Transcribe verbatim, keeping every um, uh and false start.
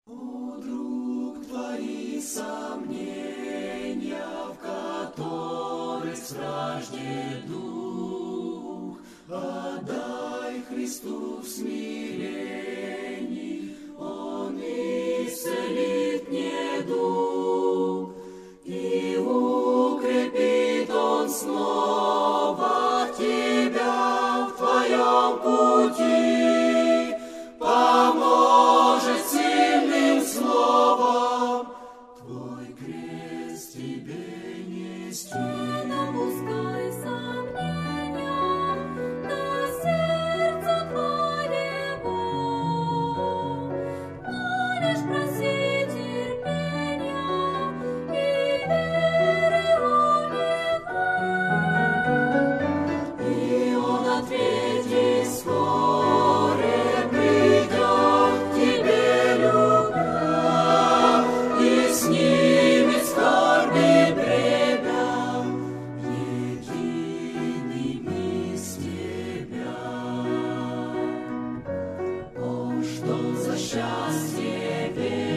О, друг, твои сомнения, в которых страждет дух, отдай Христу в смирении, Он исцелит недуг, и укрепит Он снова тебя в твоем пути, поможет сильным словом твой крест тебе нести. Не допускай сомнения на сердце твоего, но лишь проси терпения и веры у Него. И Он ответит скоро, придет к тебе любя, и снимет скорби бремя едиными с тебя. О, что за счастье